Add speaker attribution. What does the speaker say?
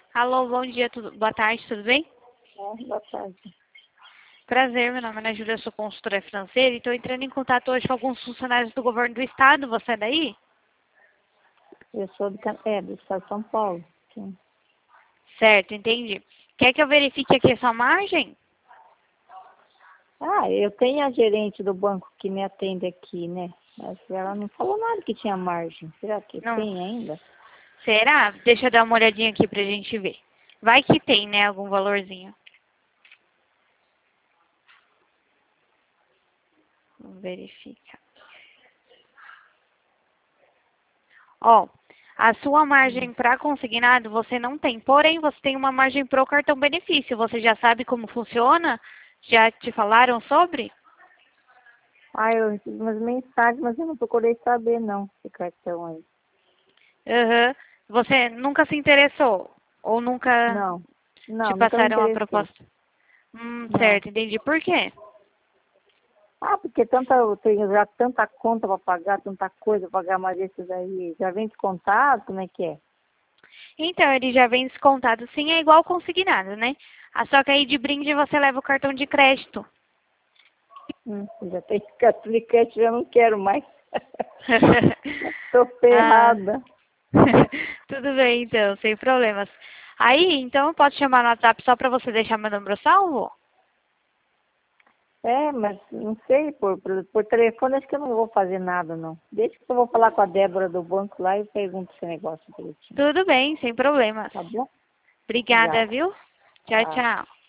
Speaker 1: Alô, bom dia, boa tarde, tudo bem?
Speaker 2: Boa tarde.
Speaker 1: Prazer, meu nome é Ana Júlia, eu sou consultora financeira e estou entrando em contato hoje com alguns funcionários do governo do estado. Você é daí?
Speaker 2: Eu sou do estado de São Paulo. Sim.
Speaker 1: Certo, entendi. Quer que eu verifique aqui a sua margem?
Speaker 2: Eu tenho a gerente do banco que me atende aqui, né? Mas ela não falou nada que tinha margem. Será que
Speaker 1: Não.
Speaker 2: tem ainda?
Speaker 1: Será? Deixa eu dar uma olhadinha aqui pra gente ver. Vai que tem, né, algum valorzinho. Vamos verificar. Ó, a sua margem para consignado você não tem, porém você tem uma margem pro cartão benefício. Você já sabe como funciona? Já te falaram sobre?
Speaker 2: Eu recebi umas mensagens, mas eu não procurei saber, não, esse cartão aí.
Speaker 1: Aham. Você nunca se interessou? Ou nunca
Speaker 2: Não,
Speaker 1: te
Speaker 2: não, nunca me
Speaker 1: passaram a
Speaker 2: interessei.
Speaker 1: proposta?
Speaker 2: Não.
Speaker 1: Certo, entendi. Por quê?
Speaker 2: Porque eu tenho já tanta conta para pagar, tanta coisa para pagar, mas esses aí já vem descontado, como é que é?
Speaker 1: Então, ele já vem descontado sim, é igual consignado, né? Só que aí de brinde você leva o cartão de crédito.
Speaker 2: Já tem cartão de crédito, já não quero mais. Estou
Speaker 1: Ah,
Speaker 2: ferrada.
Speaker 1: tudo bem então, sem problemas. Aí, então, eu posso chamar no WhatsApp só pra você deixar meu número salvo?
Speaker 2: Mas não sei, por telefone acho que eu não vou fazer nada, não. Deixa que eu vou falar com a Débora do banco lá e pergunto esse negócio direitinho.
Speaker 1: Tudo bem, sem problemas.
Speaker 2: Tá bom?
Speaker 1: Obrigada,
Speaker 2: Obrigada.
Speaker 1: viu? Tchau,
Speaker 2: Tá.
Speaker 1: tchau.